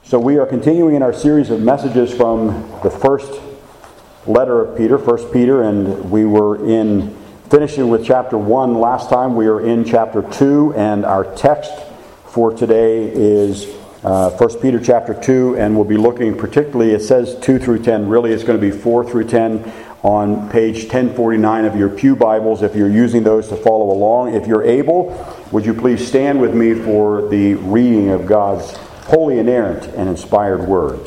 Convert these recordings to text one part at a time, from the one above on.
So we are continuing in our series of messages from the first letter of Peter, 1 Peter, and we were finishing with chapter 1 last time. We are in chapter 2, and our text for today is 1 Peter chapter 2, and we'll be looking particularly, it says 2 through 10, really it's going to be 4 through 10 on page 1049 of your Pew Bibles, if you're using those to follow along. If you're able, would you please stand with me for the reading of God's holy, inerrant, and inspired word.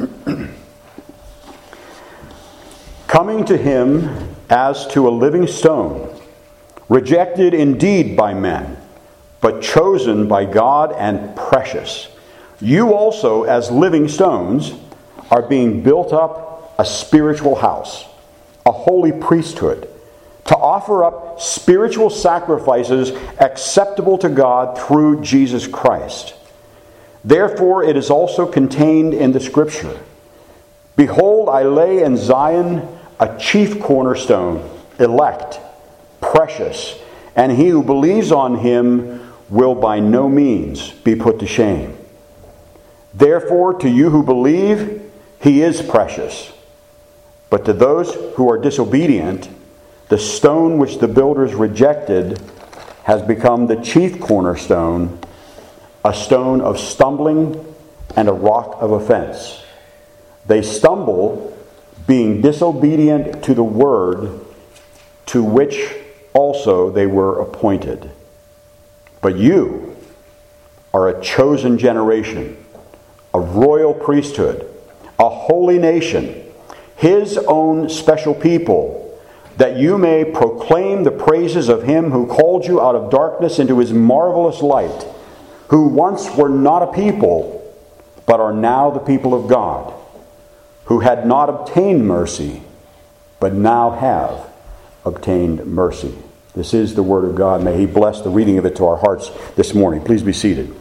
Coming to him as to a living stone, rejected indeed by men, but chosen by God and precious. You also, as living stones, are being built up a spiritual house, a holy priesthood, to offer up spiritual sacrifices acceptable to God through Jesus Christ. Therefore it is also contained in the Scripture, Behold, I lay in Zion a chief cornerstone, elect, precious, and he who believes on him will by no means be put to shame. Therefore to you who believe, he is precious. But to those who are disobedient, the stone which the builders rejected has become the chief cornerstone, a stone of stumbling and a rock of offense. They stumble, being disobedient to the word to which also they were appointed. But you are a chosen generation, a royal priesthood, a holy nation, his own special people, that you may proclaim the praises of him who called you out of darkness into his marvelous light, who once were not a people, but are now the people of God, who had not obtained mercy, but now have obtained mercy. This is the word of God. May he bless the reading of it to our hearts this morning. Please be seated.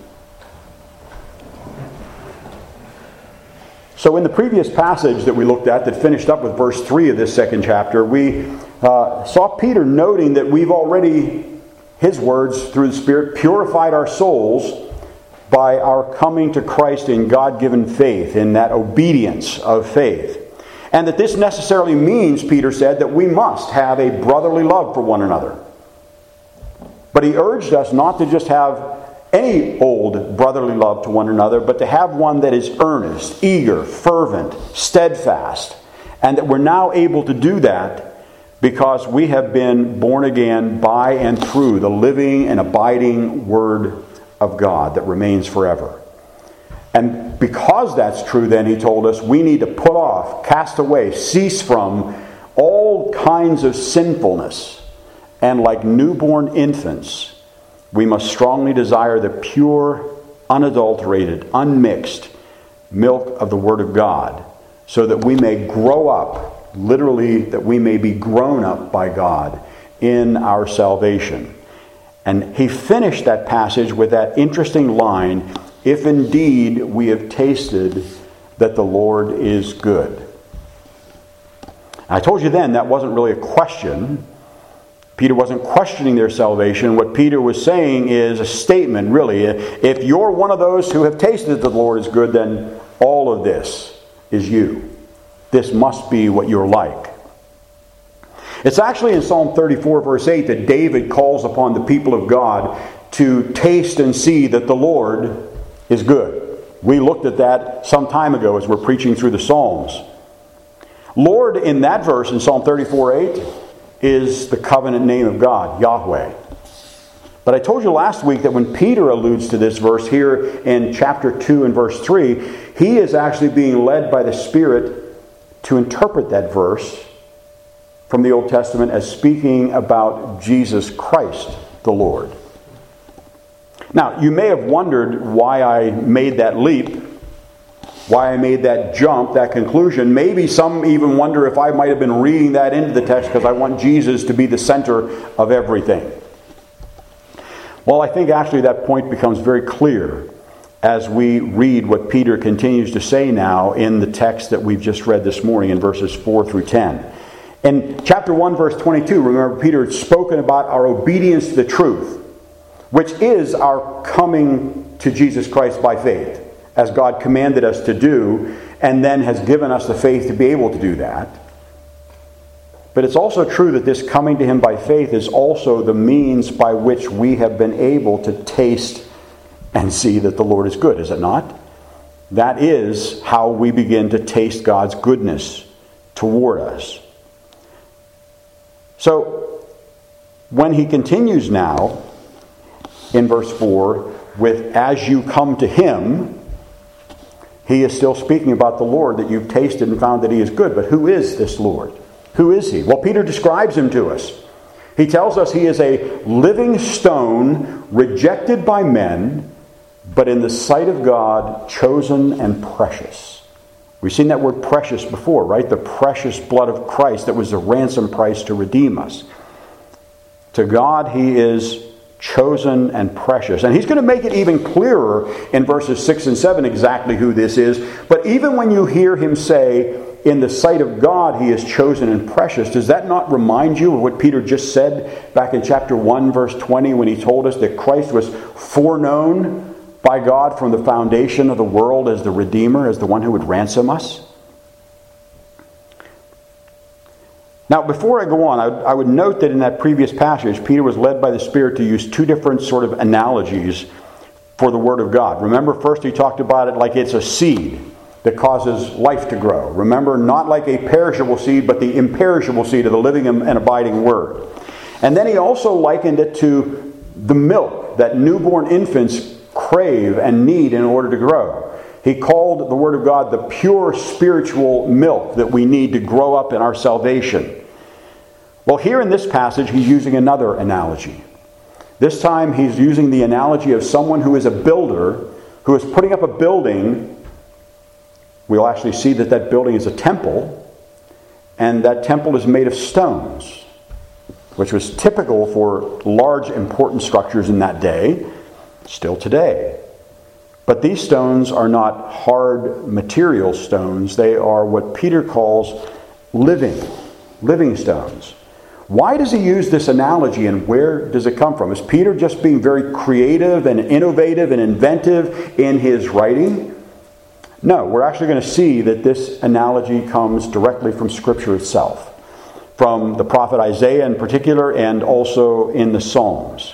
So in the previous passage that we looked at, that finished up with verse 3 of this second chapter, we saw Peter noting that we've already, his words through the Spirit, purified our souls by our coming to Christ in God-given faith, in that obedience of faith. And that this necessarily means, Peter said, that we must have a brotherly love for one another. But he urged us not to just have any old brotherly love to one another, but to have one that is earnest, eager, fervent, steadfast. And that we're now able to do that because we have been born again by and through the living and abiding Word of God that remains forever. And because that's true, then he told us, we need to put off, cast away, cease from all kinds of sinfulness. And like newborn infants, we must strongly desire the pure, unadulterated, unmixed milk of the Word of God, so that we may grow up, literally that we may be grown up by God in our salvation. And he finished that passage with that interesting line, if indeed we have tasted that the Lord is good. I told you then that wasn't really a question. Peter wasn't questioning their salvation. What Peter was saying is a statement, really. If you're one of those who have tasted that the Lord is good, then all of this is you. This must be what you're like. It's actually in Psalm 34, verse 8, that David calls upon the people of God to taste and see that the Lord is good. We looked at that some time ago as we're preaching through the Psalms. Lord, in that verse, in Psalm 34, 8, is the covenant name of God, Yahweh. But I told you last week that when Peter alludes to this verse here in chapter 2 and verse 3, he is actually being led by the Spirit to interpret that verse from the Old Testament as speaking about Jesus Christ, the Lord. Now, you may have wondered why I made that leap, why I made that jump, that conclusion. Maybe some even wonder if I might have been reading that into the text because I want Jesus to be the center of everything. Well, I think actually that point becomes very clear as we read what Peter continues to say now in the text that we've just read this morning in verses 4 through 10. In chapter 1, verse 22, remember Peter had spoken about our obedience to the truth, which is our coming to Jesus Christ by faith. as God commanded us to do, and then has given us the faith to be able to do that. But it's also true that this coming to Him by faith is also the means by which we have been able to taste and see that the Lord is good, is it not? That is how we begin to taste God's goodness toward us. So, when he continues now, in verse 4, with, as you come to Him, he is still speaking about the Lord, that you've tasted and found that He is good. But who is this Lord? Who is He? Well, Peter describes Him to us. He tells us He is a living stone, rejected by men, but in the sight of God, chosen and precious. We've seen that word precious before, right? The precious blood of Christ that was the ransom price to redeem us. To God, He is chosen and precious. And He's going to make it even clearer in verses 6 and 7 exactly who this is. But even when you hear Him say, in the sight of God He is chosen and precious, does that not remind you of what Peter just said back in chapter 1, verse 20, when he told us that Christ was foreknown by God from the foundation of the world as the Redeemer, as the one who would ransom us? Now, before I go on, I would note that in that previous passage, Peter was led by the Spirit to use two different sort of analogies for the Word of God. Remember, first he talked about it like it's a seed that causes life to grow. Remember, not like a perishable seed, but the imperishable seed of the living and abiding Word. And then he also likened it to the milk that newborn infants crave and need in order to grow. He called the Word of God the pure spiritual milk that we need to grow up in our salvation. Well, here in this passage, he's using another analogy. This time, he's using the analogy of someone who is a builder, who is putting up a building. We'll actually see that that building is a temple, and that temple is made of stones, which was typical for large, important structures in that day, still today. But these stones are not hard material stones. They are what Peter calls living stones. Why does he use this analogy, and where does it come from? Is Peter just being very creative and innovative and inventive in his writing? No, we're actually going to see that this analogy comes directly from Scripture itself, from the prophet Isaiah in particular, and also in the Psalms.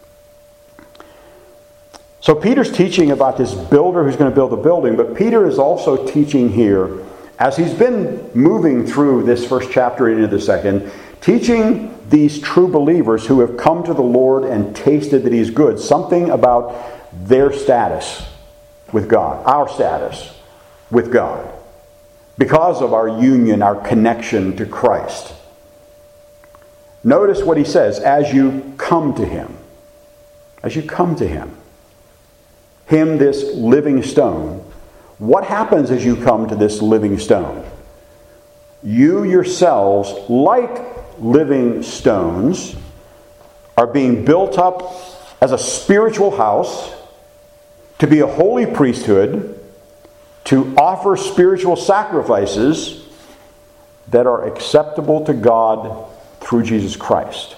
So Peter's teaching about this builder who's going to build a building, but Peter is also teaching here, as he's been moving through this first chapter into the second, teaching these true believers who have come to the Lord and tasted that He's good, something about their status with God, our status with God, because of our union, our connection to Christ. Notice what he says, as you come to Him. As you come to Him. Him, this living stone. What happens as you come to this living stone? You yourselves, like living stones, are being built up as a spiritual house, to be a holy priesthood, to offer spiritual sacrifices that are acceptable to God through Jesus Christ.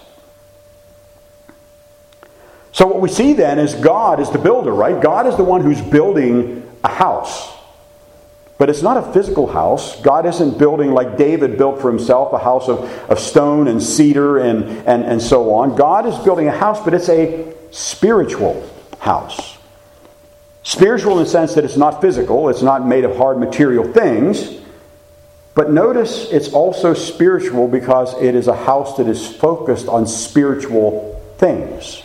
So what we see then is God is the builder, right? God is the one who's building a house. But it's not a physical house. God isn't building like David built for himself, a house of stone and cedar and so on. God is building a house, but it's a spiritual house. Spiritual in the sense that it's not physical. It's not made of hard material things. But notice it's also spiritual because it is a house that is focused on spiritual things.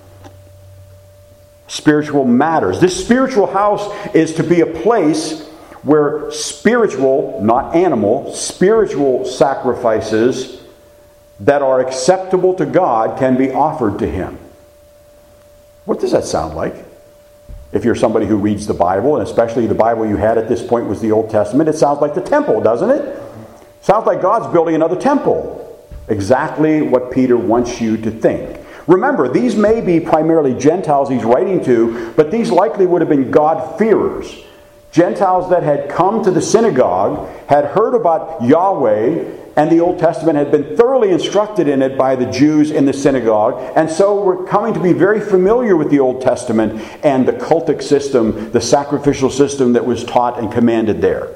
Spiritual matters. This spiritual house is to be a place where spiritual, not animal, spiritual sacrifices that are acceptable to God can be offered to Him. What does that sound like? If you're somebody who reads the Bible, and especially the Bible you had at this point was the Old Testament, it sounds like the temple, doesn't it? Sounds like God's building another temple. Exactly what Peter wants you to think. Remember, these may be primarily Gentiles he's writing to, but these likely would have been God-fearers. Gentiles that had come to the synagogue, had heard about Yahweh, and the Old Testament had been thoroughly instructed in it by the Jews in the synagogue, and so were coming to be very familiar with the Old Testament and the cultic system, the sacrificial system that was taught and commanded there.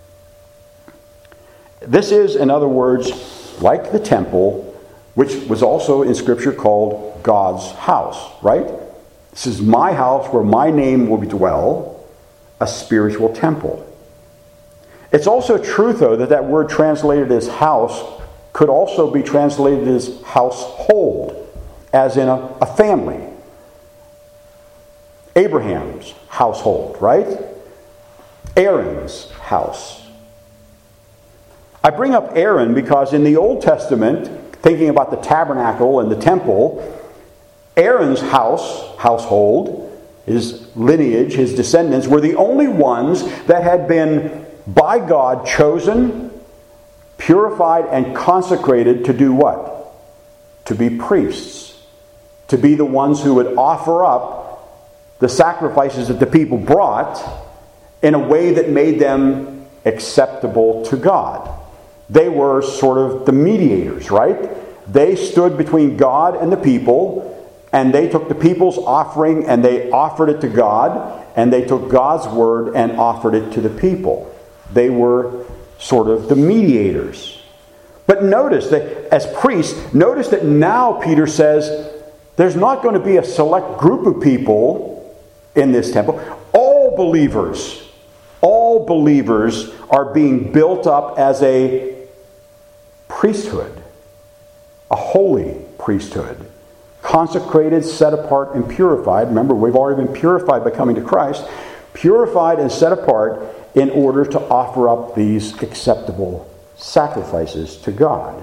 This is, in other words, like the temple, which was also in Scripture called God's house, right? This is my house where my name will dwell, a spiritual temple. It's also true, though, that word translated as house could also be translated as household, as in a family. Abraham's household, right? Aaron's house. I bring up Aaron because in the Old Testament, thinking about the tabernacle and the temple, Aaron's household, his lineage, his descendants, were the only ones that had been by God chosen, purified, and consecrated to do what? To be priests. To be the ones who would offer up the sacrifices that the people brought in a way that made them acceptable to God. They were sort of the mediators, right? They stood between God and the people, and they took the people's offering and they offered it to God, and they took God's word and offered it to the people. They were sort of the mediators. But notice that as priests, notice that now Peter says there's not going to be a select group of people in this temple. All believers are being built up as a priesthood, a holy priesthood, consecrated, set apart, and purified. Remember, we've already been purified by coming to Christ, purified and set apart in order to offer up these acceptable sacrifices to God.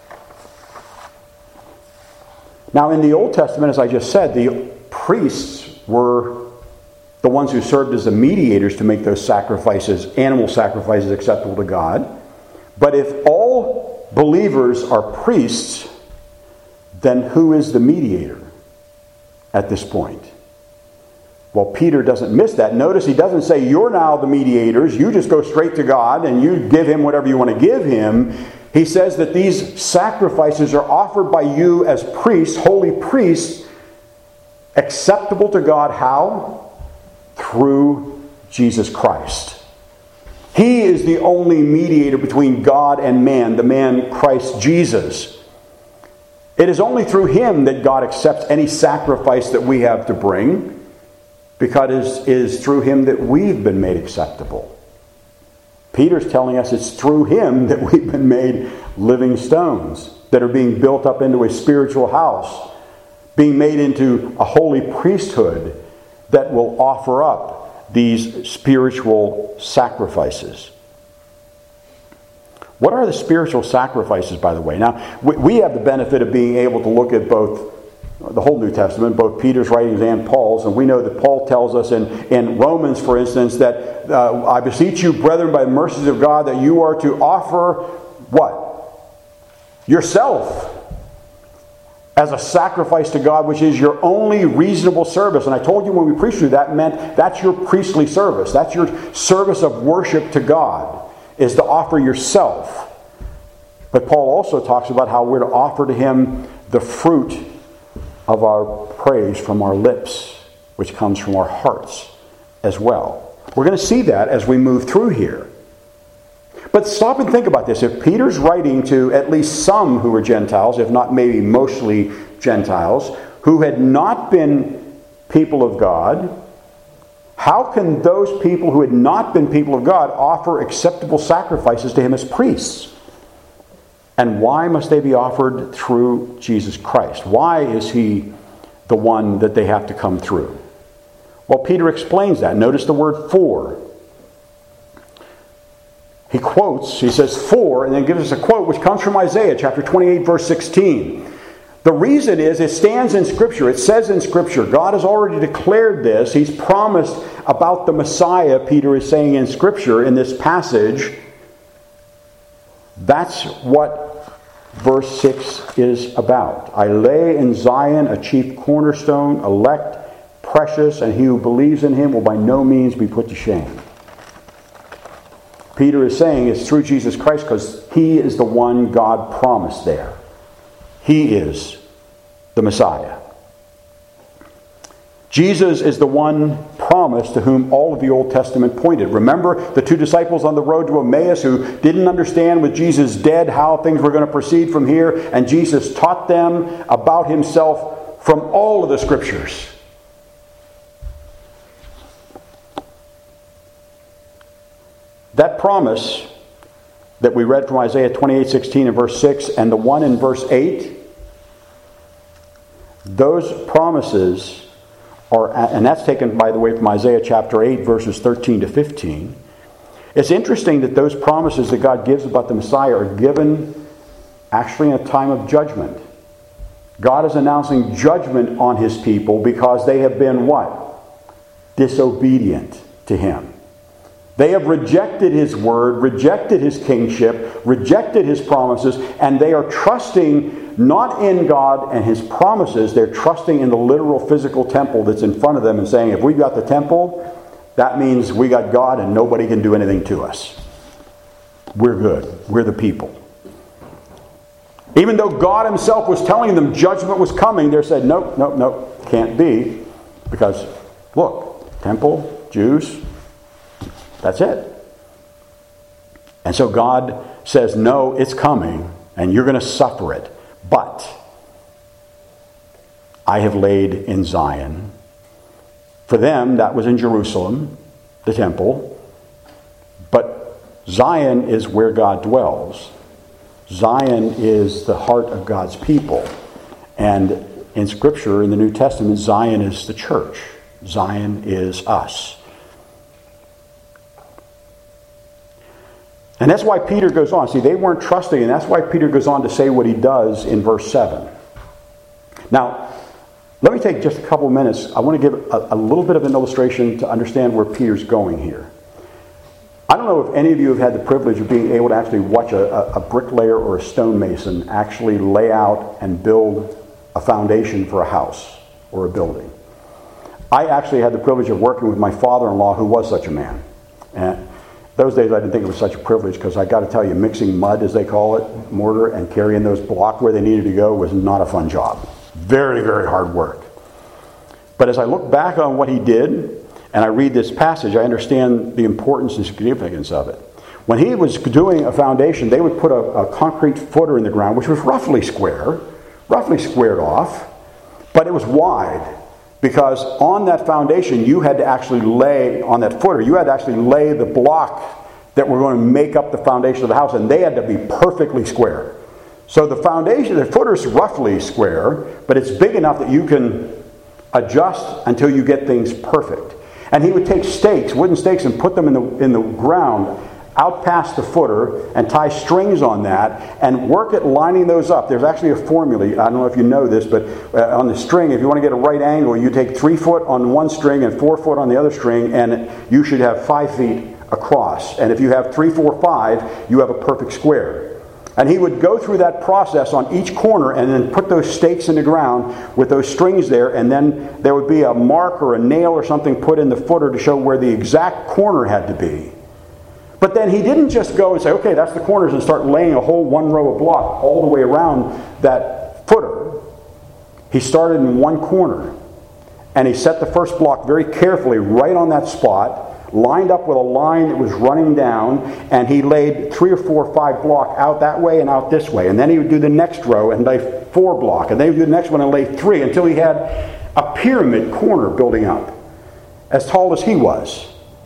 Now, in the Old Testament, as I just said, the priests were the ones who served as the mediators to make those sacrifices, animal sacrifices, acceptable to God. But if all believers are priests, then who is the mediator at this point? Well, Peter doesn't miss that. Notice he doesn't say, you're now the mediators, you just go straight to God and you give him whatever you want to give him. He says that these sacrifices are offered by you as priests, holy priests, acceptable to God. How? Through Jesus Christ. He is the only mediator between God and man, the man Christ Jesus. It is only through him that God accepts any sacrifice that we have to bring, because it is through him that we've been made acceptable. Peter's telling us it's through him that we've been made living stones that are being built up into a spiritual house, being made into a holy priesthood that will offer up these spiritual sacrifices. What are the spiritual sacrifices, by the way? Now, we have the benefit of being able to look at both the whole New Testament, both Peter's writings and Paul's, and we know that Paul tells us in Romans, for instance, that I beseech you, brethren, by the mercies of God, that you are to offer what? Yourself as a sacrifice to God, which is your only reasonable service. And I told you when we preached through that meant that's your priestly service. That's your service of worship to God, is to offer yourself. But Paul also talks about how we're to offer to him the fruit of our praise from our lips, which comes from our hearts as well. We're going to see that as we move through here. But stop and think about this. If Peter's writing to at least some who were Gentiles, if not maybe mostly Gentiles, who had not been people of God, how can those people who had not been people of God offer acceptable sacrifices to him as priests? And why must they be offered through Jesus Christ? Why is he the one that they have to come through? Well, Peter explains that. Notice the word for. He quotes, he says for, and then gives us a quote which comes from Isaiah chapter 28, verse 16. The reason is it stands in Scripture. It says in Scripture. God has already declared this. He's promised about the Messiah, Peter is saying in Scripture in this passage. That's what verse 6 is about. I lay in Zion a chief cornerstone, elect, precious, and he who believes in him will by no means be put to shame. Peter is saying it's through Jesus Christ because he is the one God promised there. He is the Messiah. Jesus is the one promised to whom all of the Old Testament pointed. Remember the two disciples on the road to Emmaus who didn't understand with Jesus dead how things were going to proceed from here, and Jesus taught them about himself from all of the Scriptures. That promise that we read from Isaiah 28:16 and verse 6 and the one in verse 8, those promises are, and that's taken, by the way, from Isaiah chapter 8, verses 13 to 15. It's interesting that those promises that God gives about the Messiah are given actually in a time of judgment. God is announcing judgment on his people because they have been what? Disobedient to him. They have rejected his word, rejected his kingship, rejected his promises, and they are trusting not in God and his promises. They're trusting in the literal physical temple that's in front of them and saying, if we've got the temple, that means we got God and nobody can do anything to us. We're good. We're the people. Even though God himself was telling them judgment was coming, they said, nope, can't be. Because, look, temple, Jews, that's it. And so God says, no, it's coming, and you're going to suffer it. But I have laid in Zion. For them, that was in Jerusalem, the temple. But Zion is where God dwells. Zion is the heart of God's people. And in Scripture, in the New Testament, Zion is the church. Zion is us. And that's why Peter goes on. See, they weren't trusting, and that's why Peter goes on to say what he does in verse 7. Now, let me take just a couple of minutes. I want to give a little bit of an illustration to understand where Peter's going here. I don't know if any of you have had the privilege of being able to actually watch a bricklayer or a stonemason actually lay out and build a foundation for a house or a building. I actually had the privilege of working with my father-in-law, who was such a man. And those days I didn't think it was such a privilege because I got to tell you, mixing mud, as they call it, mortar, and carrying those blocks where they needed to go was not a fun job. Very, very hard work. But as I look back on what he did, and I read this passage, I understand the importance and significance of it. When he was doing a foundation, they would put a concrete footer in the ground, which was roughly squared off, but it was wide. Because on that foundation, you had to actually lay, on that footer, you had to actually lay the block that were going to make up the foundation of the house, and they had to be perfectly square. So the foundation, the footer is roughly square, but it's big enough that you can adjust until you get things perfect. And he would take stakes, wooden stakes, and put them in the ground out past the footer and tie strings on that and work at lining those up. There's actually a formula. I don't know if you know this, but on the string, if you want to get a right angle, you take 3 foot on one string and 4 foot on the other string, and you should have 5 feet across. And if you have 3, 4, 5, you have a perfect square. And he would go through that process on each corner and then put those stakes in the ground with those strings there, and then there would be a mark or a nail or something put in the footer to show where the exact corner had to be. But then he didn't just go and say, okay, that's the corners, and start laying a whole one row of block all the way around that footer. He started in one corner, and he set the first block very carefully right on that spot, lined up with a line that was running down, and he laid 3 or 4 or 5 block out that way and out this way. And then he would do the next row and lay 4 block, and then he would do the next one and lay 3 until he had a pyramid corner building up, as tall as he was.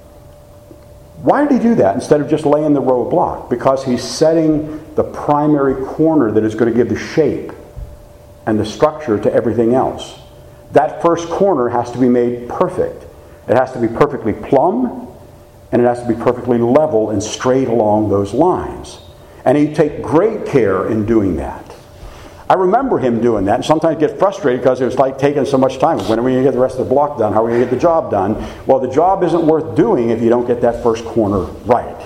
Why did he do that instead of just laying the row of block? Because he's setting the primary corner that is going to give the shape and the structure to everything else. That first corner has to be made perfect. It has to be perfectly plumb, and it has to be perfectly level and straight along those lines. And he'd take great care in doing that. I remember him doing that, and sometimes get frustrated because it was like taking so much time. When are we going to get the rest of the block done? How are we going to get the job done? Well, the job isn't worth doing if you don't get that first corner right.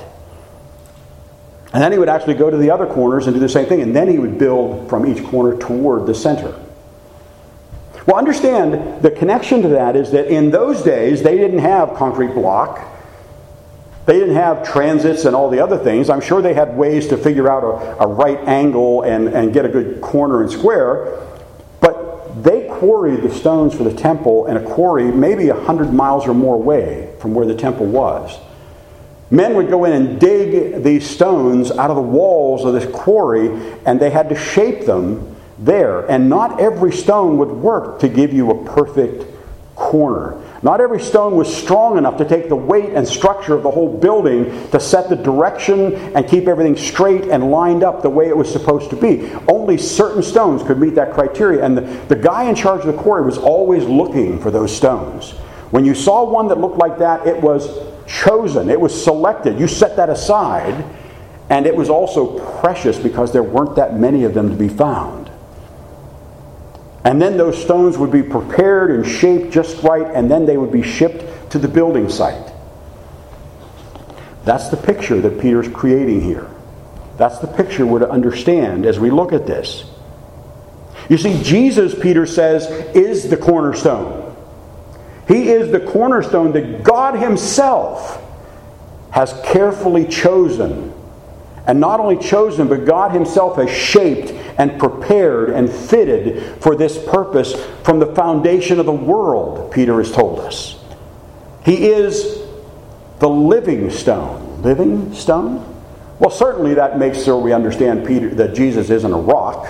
And then he would actually go to the other corners and do the same thing, and then he would build from each corner toward the center. Well, understand the connection to that is that in those days, they didn't have concrete block. They didn't have transits and all the other things. I'm sure they had ways to figure out a right angle and get a good corner and square. But they quarried the stones for the temple in a quarry maybe 100 miles or more away from where the temple was. Men would go in and dig these stones out of the walls of this quarry, and they had to shape them there. And not every stone would work to give you a perfect corner. Not every stone was strong enough to take the weight and structure of the whole building to set the direction and keep everything straight and lined up the way it was supposed to be. Only certain stones could meet that criteria, and the guy in charge of the quarry was always looking for those stones. When you saw one that looked like that, it was chosen, it was selected. You set that aside, and it was also precious because there weren't that many of them to be found. And then those stones would be prepared and shaped just right, and then they would be shipped to the building site. That's the picture that Peter's creating here. That's the picture we're to understand as we look at this. You see, Jesus, Peter says, is the cornerstone. He is the cornerstone that God Himself has carefully chosen. And not only chosen, but God Himself has shaped and prepared and fitted for this purpose from the foundation of the world, Peter has told us. He is the living stone. Living stone? Well, certainly that makes sure we understand that Jesus isn't a rock.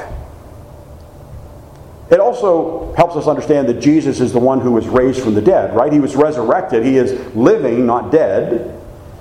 It also helps us understand that Jesus is the one who was raised from the dead, right? He was resurrected. He is living, not dead.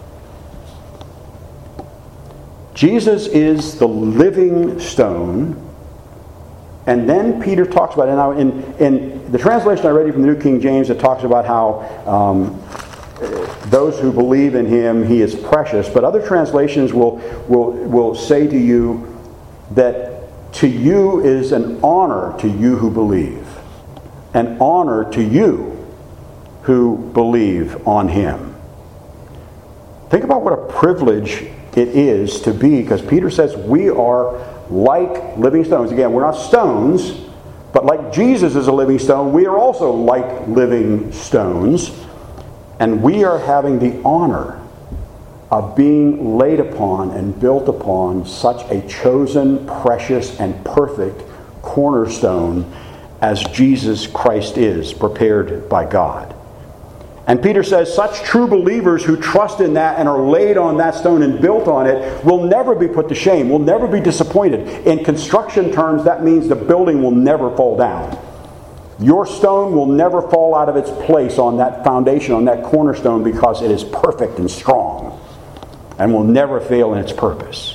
Jesus is the living stone. And then Peter talks about it. Now, in the translation I read you from the New King James, it talks about how those who believe in Him, He is precious. But other translations will say to you that to you is an honor to you who believe. An honor to you who believe on Him. Think about what a privilege it is to be, because Peter says we are like living stones. Again, we're not stones, but like Jesus is a living stone, we are also like living stones. And we are having the honor of being laid upon and built upon such a chosen, precious, and perfect cornerstone as Jesus Christ is, prepared by God. And Peter says such true believers who trust in that and are laid on that stone and built on it will never be put to shame, will never be disappointed. In construction terms, that means the building will never fall down. Your stone will never fall out of its place on that foundation, on that cornerstone, because it is perfect and strong and will never fail in its purpose.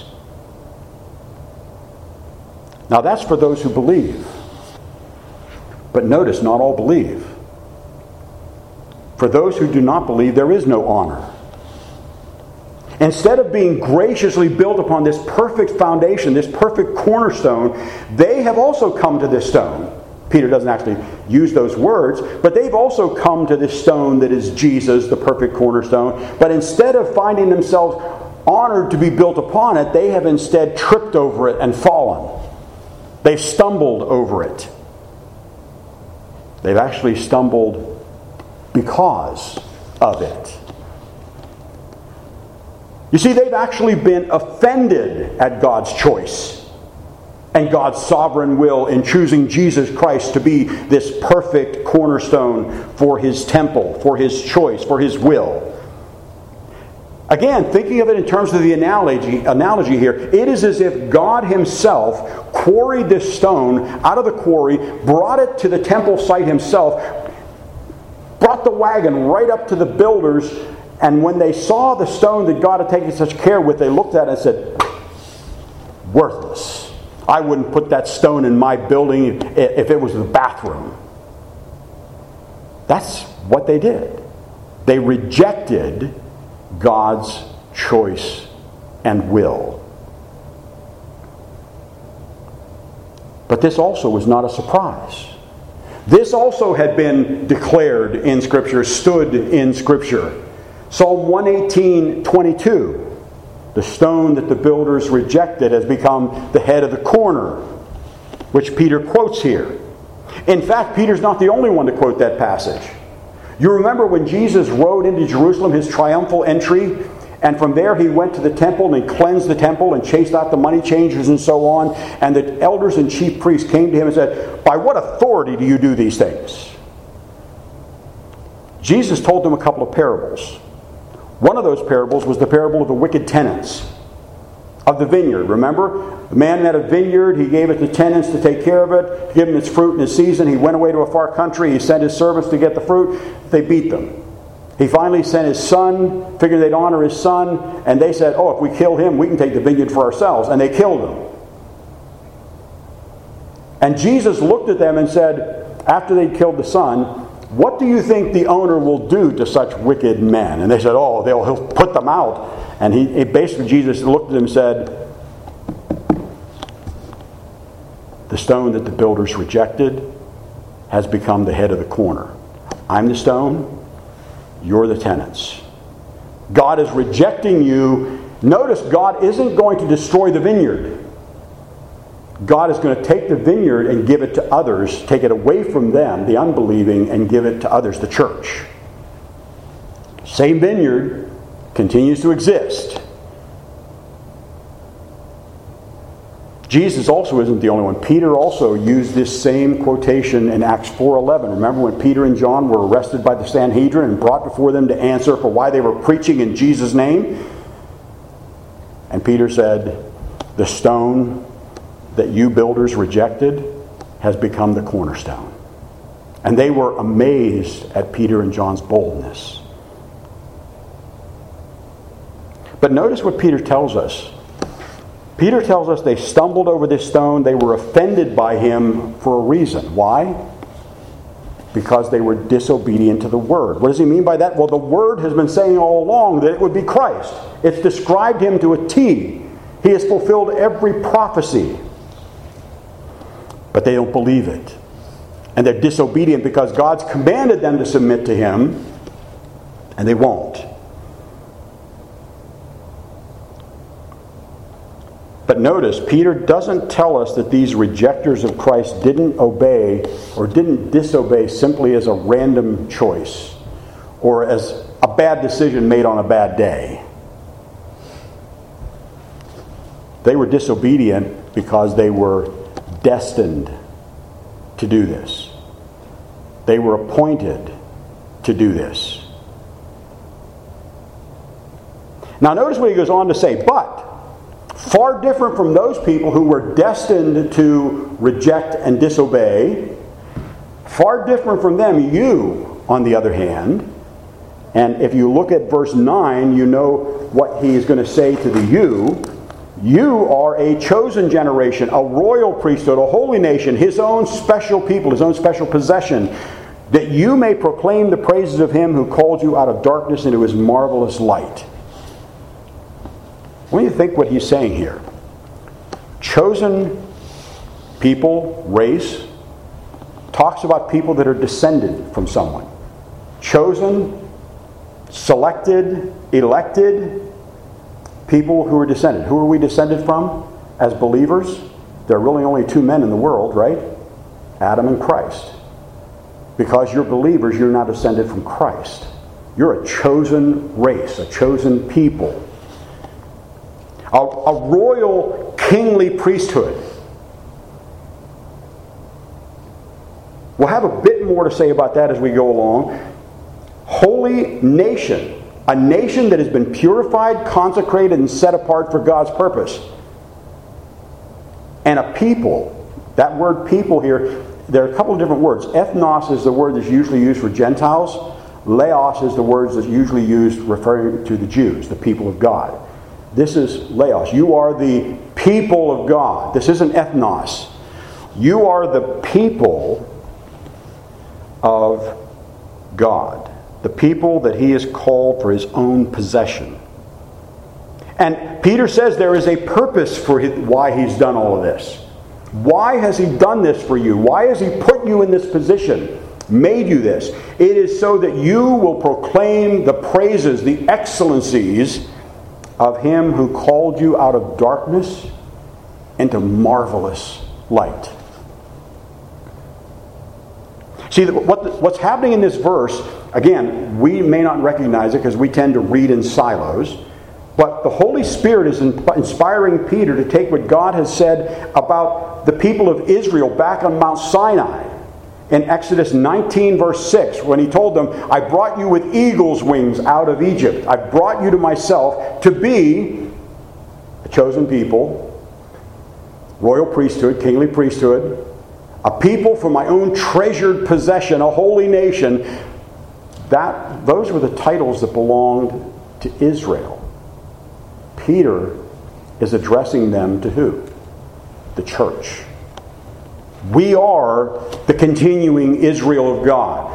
Now that's for those who believe. But notice, not all believe. For those who do not believe, there is no honor. Instead of being graciously built upon this perfect foundation, this perfect cornerstone, they have also come to this stone. Peter doesn't actually use those words, but they've also come to this stone that is Jesus, the perfect cornerstone. But instead of finding themselves honored to be built upon it, they have instead tripped over it and fallen. They've stumbled over it. They've actually stumbled because of it. You see, they've actually been offended at God's choice and God's sovereign will in choosing Jesus Christ to be this perfect cornerstone for His temple, for His choice, for His will. Again, thinking of it in terms of the analogy here, it is as if God Himself quarried this stone out of the quarry, brought it to the temple site Himself, brought the wagon right up to the builders, and when they saw the stone that God had taken such care with, they looked at it and said, worthless. I wouldn't put that stone in my building if it was the bathroom. That's what they did. They rejected God's choice and will. But this also was not a surprise. This also had been declared in Scripture, stood in Scripture. Psalm 118:22. The stone that the builders rejected has become the head of the corner, which Peter quotes here. In fact, Peter's not the only one to quote that passage. You remember when Jesus rode into Jerusalem, His triumphal entry, And from there he went to the temple and cleansed the temple and chased out the money changers and so on. And the elders and chief priests came to him and said, "By what authority do you do these things?" Jesus told them a couple of parables. One of those parables was the parable of the wicked tenants of the vineyard. Remember? The man had a vineyard. He gave it to tenants to take care of it, to give him its fruit in its season. He went away to a far country. He sent his servants to get the fruit. They beat them. He finally sent his son, figured they'd honor his son, and they said, "Oh, if we kill him, we can take the vineyard for ourselves." And they killed him. And Jesus looked at them and said, after they'd killed the son, "What do you think the owner will do to such wicked men?" And they said, "Oh, he'll put them out." And basically Jesus looked at them and said, "The stone that the builders rejected has become the head of the corner. I'm the stone, you're the tenants." God is rejecting you. Notice, God isn't going to destroy the vineyard. God is going to take the vineyard and give it to others, take it away from them, the unbelieving, and give it to others, the church. Same vineyard continues to exist. Jesus also isn't the only one. Peter also used this same quotation in Acts 4:11. Remember when Peter and John were arrested by the Sanhedrin and brought before them to answer for why they were preaching in Jesus' name? And Peter said, "The stone that you builders rejected has become the cornerstone." And they were amazed at Peter and John's boldness. But notice what Peter tells us. Peter tells us they stumbled over this stone. They were offended by him for a reason. Why? Because they were disobedient to the Word. What does he mean by that? Well, the Word has been saying all along that it would be Christ. It's described him to a T. He has fulfilled every prophecy. But they don't believe it. And they're disobedient because God's commanded them to submit to him, and they won't. But notice, Peter doesn't tell us that these rejectors of Christ didn't obey or didn't disobey simply as a random choice or as a bad decision made on a bad day. They were disobedient because they were destined to do this. They were appointed to do this. Now notice what he goes on to say, but far different from those people who were destined to reject and disobey, far different from them, you, on the other hand, and if you look at verse 9, you know what he is going to say to the you. You are a chosen generation, a royal priesthood, a holy nation, his own special people, his own special possession, that you may proclaim the praises of him who called you out of darkness into his marvelous light. What do you think what he's saying here? Chosen people, race, talks about people that are descended from someone. Chosen, selected, elected, people who are descended. Who are we descended from as believers? There are really only two men in the world, right? Adam and Christ. Because you're believers, you're not descended from Christ. You're a chosen race, a chosen people. A royal, kingly priesthood. We'll have a bit more to say about that as we go along. Holy nation. A nation that has been purified, consecrated, and set apart for God's purpose. And a people. That word people here, there are a couple of different words. Ethnos is the word that's usually used for Gentiles. Laos is the word that's usually used referring to the Jews, the people of God. This is Laos. You are the people of God. This isn't ethnos. You are the people of God. The people that he has called for his own possession. And Peter says there is a purpose for why he's done all of this. Why has he done this for you? Why has he put you in this position? Made you this? It is so that you will proclaim the praises, the excellencies of him who called you out of darkness into marvelous light. See, what's happening in this verse, again, we may not recognize it because we tend to read in silos, But the Holy Spirit is inspiring Peter to take what God has said about the people of Israel back on Mount Sinai in Exodus 19 verse 6, when he told them, I brought you with eagle's wings out of Egypt. I brought you to myself to be a chosen people, royal priesthood, kingly priesthood, a people for my own treasured possession, a holy nation. Those were the titles that belonged to Israel. Peter is addressing them to who? The church. We are the continuing Israel of God.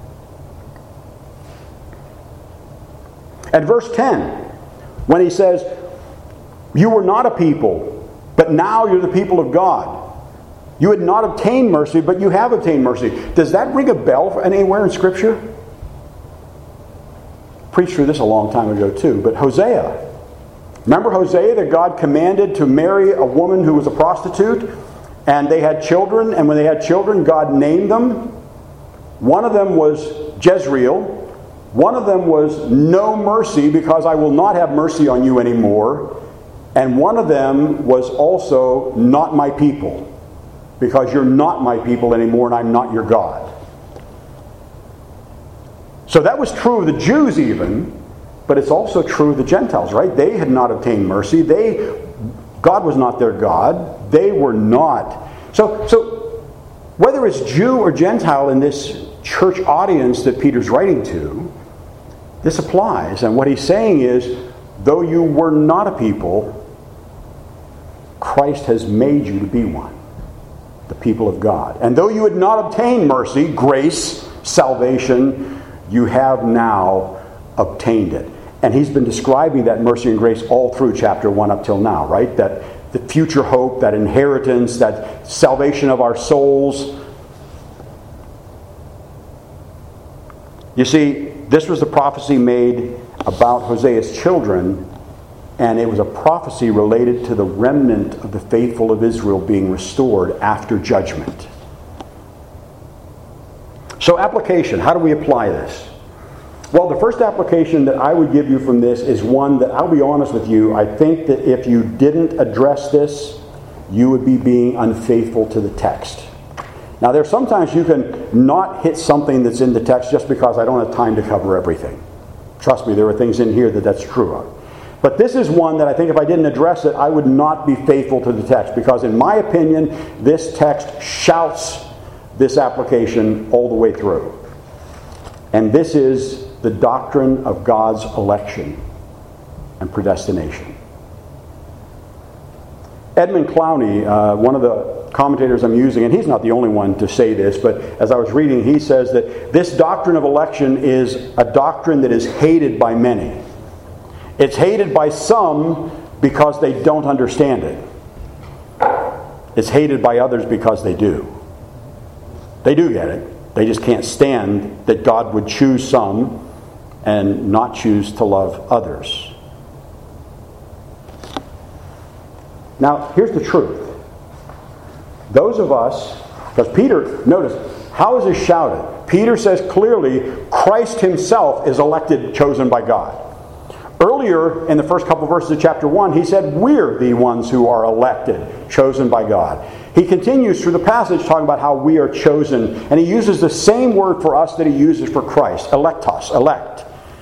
At verse 10, when he says, you were not a people, but now you're the people of God. You had not obtained mercy, but you have obtained mercy. Does that ring a bell anywhere in Scripture? Preached through this a long time ago too, but Hosea. Remember Hosea, that God commanded to marry a woman who was a prostitute? And they had children, and when they had children, God named them. One of them was Jezreel. One of them was no mercy, because I will not have mercy on you anymore. And one of them was also not my people, because you're not my people anymore and I'm not your God. So that was true of the Jews even, but it's also true of the Gentiles, right? They had not obtained mercy. God was not their God. They were not. So whether it's Jew or Gentile in this church audience that Peter's writing to, this applies. And what he's saying is, though you were not a people, Christ has made you to be one, the people of God. And though you had not obtained mercy, grace, salvation, you have now obtained it. And he's been describing that mercy and grace all through chapter 1 up till now, right? That the future hope, that inheritance, that salvation of our souls. You see, this was the prophecy made about Hosea's children, and it was a prophecy related to the remnant of the faithful of Israel being restored after judgment. So application, how do we apply this? Well, the first application that I would give you from this is one that, I'll be honest with you, I think that if you didn't address this, you would be being unfaithful to the text. Now, there's sometimes you can not hit something that's in the text just because I don't have time to cover everything. Trust me, there are things in here that's true of. But this is one that I think if I didn't address it, I would not be faithful to the text, because in my opinion, this text shouts this application all the way through. And this is the doctrine of God's election and predestination. Edmund Clowney, one of the commentators I'm using, and he's not the only one to say this, but as I was reading, he says that this doctrine of election is a doctrine that is hated by many. It's hated by some because they don't understand it. It's hated by others because they do. They do get it. They just can't stand that God would choose some and not choose to love others. Now, here's the truth. Those of us, because Peter, notice, how is this shouted? Peter says clearly, Christ himself is elected, chosen by God. Earlier, in the first couple of verses of chapter 1, he said, we're the ones who are elected, chosen by God. He continues through the passage talking about how we are chosen, and he uses the same word for us that he uses for Christ, electos, elect.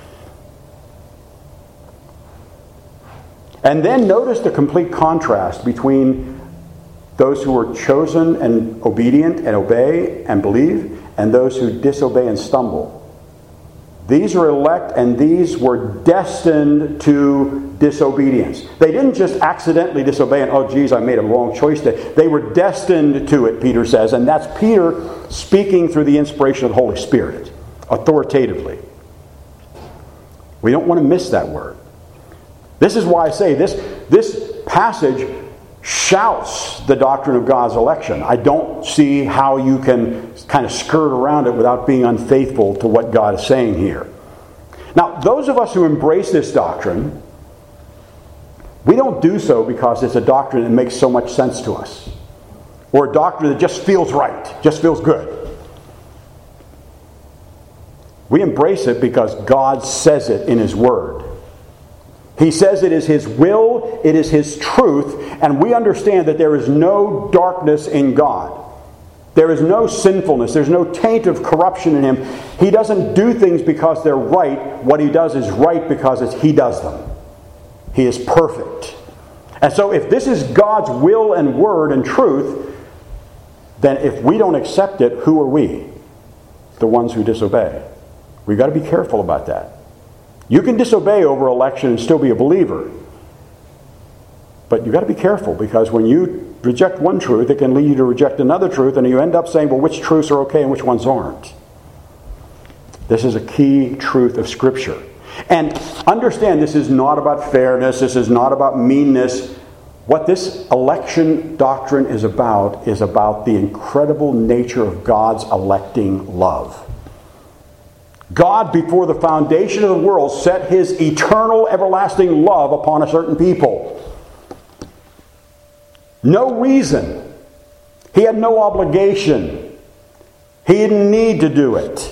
And then notice the complete contrast between those who are chosen and obedient and obey and believe, and those who disobey and stumble. These are elect, and these were destined to disobedience. They didn't just accidentally disobey and, oh geez, I made a wrong choice there. They were destined to it, Peter says, and that's Peter speaking through the inspiration of the Holy Spirit, authoritatively. We don't want to miss that word. This is why I say this passage shouts the doctrine of God's election. I don't see how you can kind of skirt around it without being unfaithful to what God is saying here. Now, those of us who embrace this doctrine, we don't do so because it's a doctrine that makes so much sense to us, or a doctrine that just feels right, just feels good. We embrace it because God says it in His Word. He says it is His will, it is His truth, and we understand that there is no darkness in God. There is no sinfulness. There's no taint of corruption in Him. He doesn't do things because they're right. What He does is right because He does them. He is perfect. And so if this is God's will and word and truth, then if we don't accept it, who are we? The ones who disobey. We've got to be careful about that. You can disobey over election and still be a believer. But you've got to be careful, because when you reject one truth, it can lead you to reject another truth, and you end up saying, well, which truths are okay and which ones aren't? This is a key truth of Scripture. And understand, this is not about fairness. This is not about meanness. What this election doctrine is about the incredible nature of God's electing love. God, before the foundation of the world, set His eternal, everlasting love upon a certain people. No reason. He had no obligation. He didn't need to do it.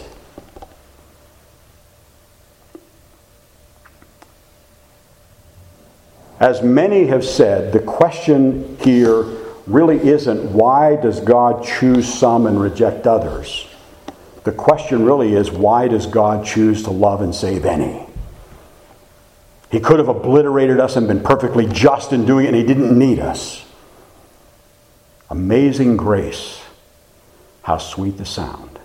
As many have said, the question here really isn't why does God choose some and reject others? The question really is, why does God choose to love and save any? He could have obliterated us and been perfectly just in doing it, and He didn't need us. Amazing grace. How sweet the sound.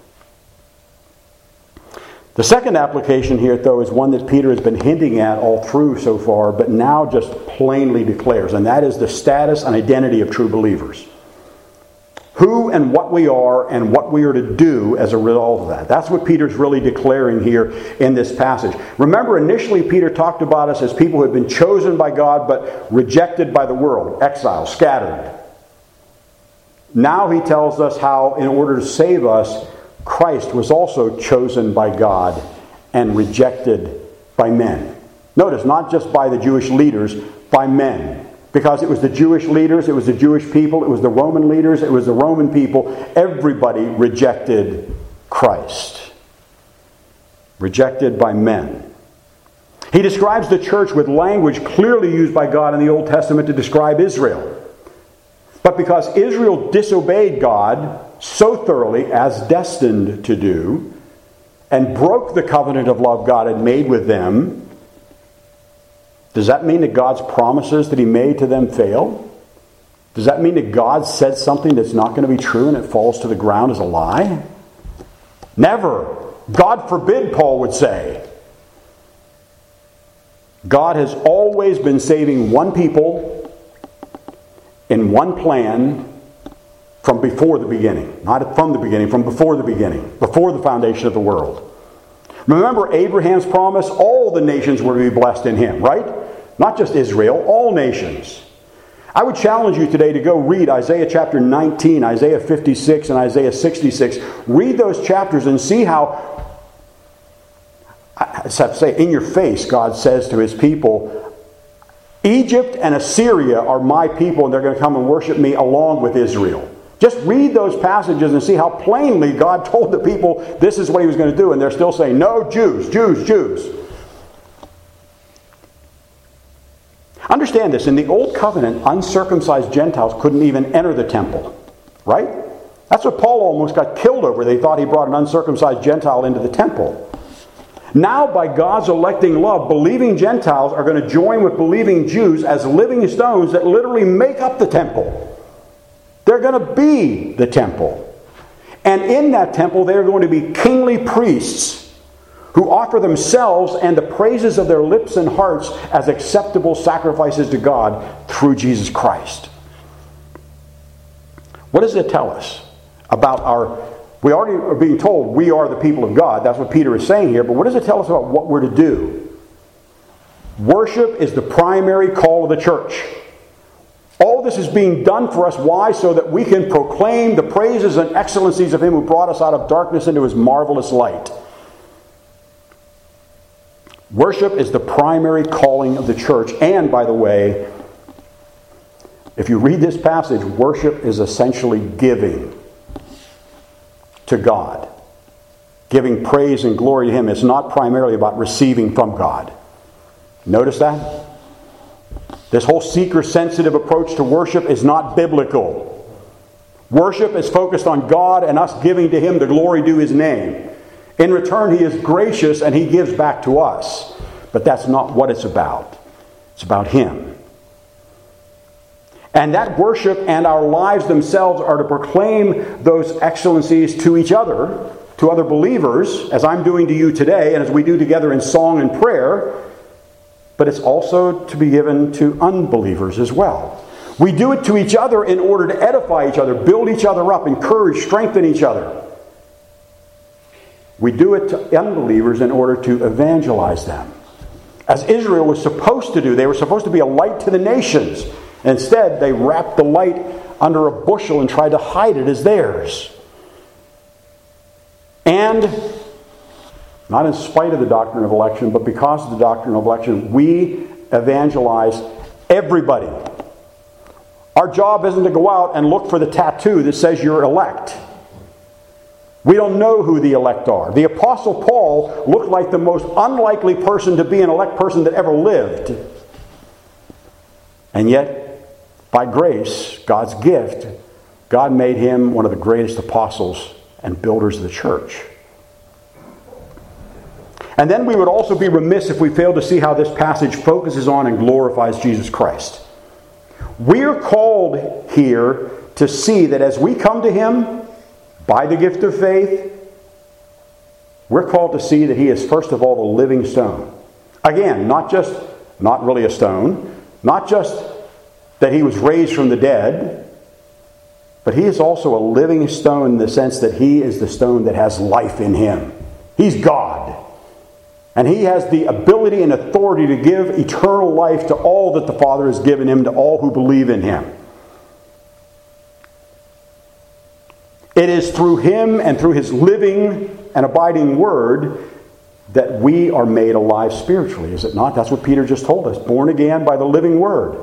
The second application here, though, is one that Peter has been hinting at all through so far, but now just plainly declares, and that is the status and identity of true believers. Who and what we are and what we are to do as a result of that. That's what Peter's really declaring here in this passage. Remember, initially Peter talked about us as people who had been chosen by God but rejected by the world, exiled, scattered. Now he tells us how, in order to save us, Christ was also chosen by God and rejected by men. Notice, not just by the Jewish leaders, by men. Because it was the Jewish leaders, it was the Jewish people, it was the Roman leaders, it was the Roman people. Everybody rejected Christ. Rejected by men. He describes the church with language clearly used by God in the Old Testament to describe Israel. But because Israel disobeyed God so thoroughly, as destined to do, and broke the covenant of love God had made with them, does that mean that God's promises that He made to them fail? Does that mean that God said something that's not going to be true and it falls to the ground as a lie? Never. God forbid, Paul would say. God has always been saving one people in one plan from before the beginning. Not from the beginning, from before the beginning. Before the foundation of the world. Remember Abraham's promise? All the nations were to be blessed in him, right? Not just Israel, all nations. I would challenge you today to go read Isaiah chapter 19, Isaiah 56, and Isaiah 66. Read those chapters and see how, I just have to say, in your face, God says to His people, Egypt and Assyria are my people, and they're going to come and worship me along with Israel. Just read those passages and see how plainly God told the people this is what He was going to do, and they're still saying, no, Jews, Jews, Jews. Understand this, in the Old Covenant, uncircumcised Gentiles couldn't even enter the temple. Right? That's what Paul almost got killed over. They thought he brought an uncircumcised Gentile into the temple. Now, by God's electing love, believing Gentiles are going to join with believing Jews as living stones that literally make up the temple. They're going to be the temple. And in that temple, they're going to be kingly priests who offer themselves and the praises of their lips and hearts as acceptable sacrifices to God through Jesus Christ. What does it tell us about our... We already are being told we are the people of God. That's what Peter is saying here. But what does it tell us about what we're to do? Worship is the primary call of the church. All this is being done for us. Why? So that we can proclaim the praises and excellencies of Him who brought us out of darkness into His marvelous light. Worship is the primary calling of the church. And, by the way, if you read this passage, worship is essentially giving to God. Giving praise and glory to Him. It's not primarily about receiving from God. Notice that? This whole seeker-sensitive approach to worship is not biblical. Worship is focused on God and us giving to Him the glory due His name. In return, He is gracious and He gives back to us. But that's not what it's about. It's about Him. And that worship and our lives themselves are to proclaim those excellencies to each other, to other believers, as I'm doing to you today, and as we do together in song and prayer. But it's also to be given to unbelievers as well. We do it to each other in order to edify each other, build each other up, encourage, strengthen each other. We do it to unbelievers in order to evangelize them. As Israel was supposed to do, they were supposed to be a light to the nations. Instead, they wrapped the light under a bushel and tried to hide it as theirs. And, not in spite of the doctrine of election, but because of the doctrine of election, we evangelize everybody. Our job isn't to go out and look for the tattoo that says you're elect. We don't know who the elect are. The Apostle Paul looked like the most unlikely person to be an elect person that ever lived. And yet, by grace, God's gift, God made him one of the greatest apostles and builders of the church. And then we would also be remiss if we failed to see how this passage focuses on and glorifies Jesus Christ. We're called here to see that as we come to Him by the gift of faith, we're called to see that He is first of all the living stone. Again, not really a stone, not just that He was raised from the dead, but He is also a living stone in the sense that He is the stone that has life in Him. He's God. And He has the ability and authority to give eternal life to all that the Father has given Him, to all who believe in Him. It is through Him and through His living and abiding Word that we are made alive spiritually, is it not? That's what Peter just told us. Born again by the living Word.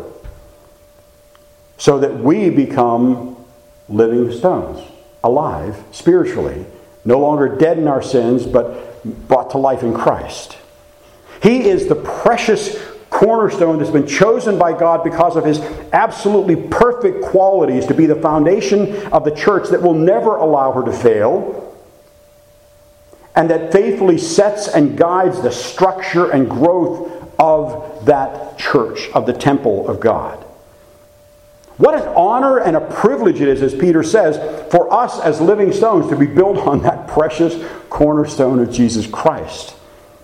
So that we become living stones, alive spiritually, no longer dead in our sins, but brought to life in Christ. He is the precious cornerstone that's been chosen by God because of His absolutely perfect qualities to be the foundation of the church that will never allow her to fail, and that faithfully sets and guides the structure and growth of that church, of the temple of God. What an honor and a privilege it is, as Peter says, for us as living stones to be built on that precious cornerstone of Jesus Christ.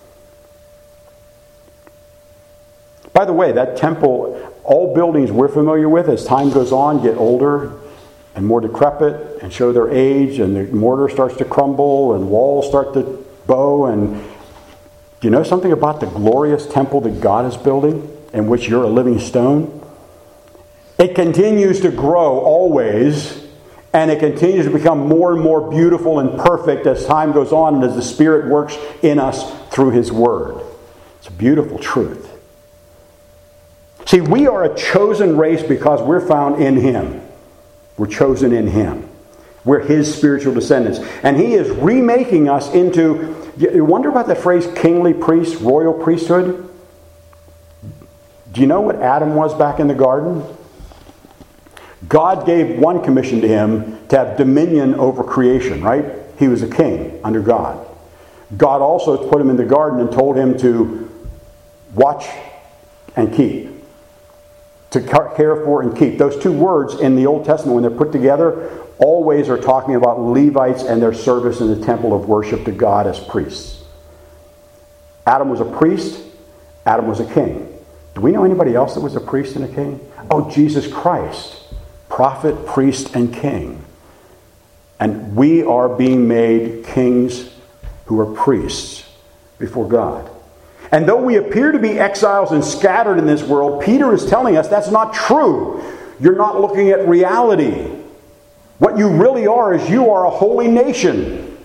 By the way, that temple, all buildings we're familiar with as time goes on get older and more decrepit and show their age, and the mortar starts to crumble and walls start to bow. And do you know something about the glorious temple that God is building, in which you're a living stone? It continues to grow always, and it continues to become more and more beautiful and perfect as time goes on and as the Spirit works in us through His Word. It's a beautiful truth. See, we are a chosen race because we're found in Him. We're chosen in Him. We're His spiritual descendants. And He is remaking us into, you wonder about that phrase, kingly priest, royal priesthood? Do you know what Adam was back in the garden? God gave one commission to him, to have dominion over creation, right? He was a king under God. God also put him in the garden and told him to watch and keep. To care for and keep. Those two words in the Old Testament, when they're put together, always are talking about Levites and their service in the temple of worship to God as priests. Adam was a priest. Adam was a king. Do we know anybody else that was a priest and a king? Oh, Jesus Christ. Prophet, priest, and king. And we are being made kings who are priests before God. And though we appear to be exiles and scattered in this world, Peter is telling us that's not true. You're not looking at reality. What you really are is you are a holy nation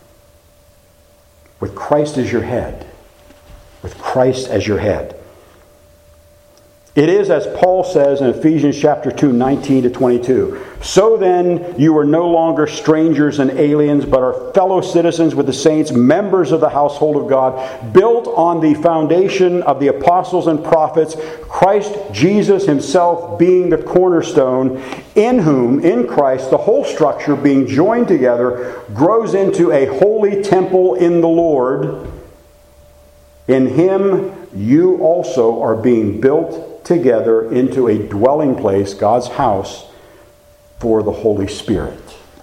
with Christ as your head. With Christ as your head. It is as Paul says in Ephesians chapter 2, 19 to 22. So then you are no longer strangers and aliens, but are fellow citizens with the saints, members of the household of God, built on the foundation of the apostles and prophets, Christ Jesus himself being the cornerstone, in whom, in Christ, the whole structure being joined together grows into a holy temple in the Lord. In him you also are being built together into a dwelling place, God's house, for the Holy Spirit.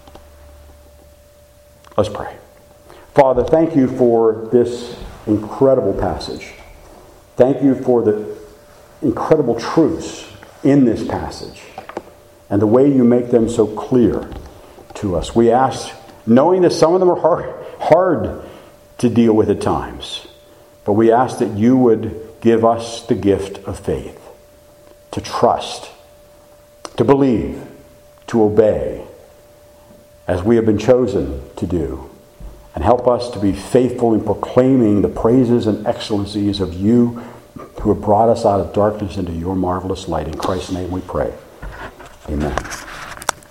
Let's pray. Father, thank you for this incredible passage. Thank you for the incredible truths in this passage and the way you make them so clear to us. We ask, knowing that some of them are hard to deal with at times, but we ask that you would give us the gift of faith, to trust, to believe, to obey, as we have been chosen to do. And help us to be faithful in proclaiming the praises and excellencies of you who have brought us out of darkness into your marvelous light. In Christ's name we pray. Amen.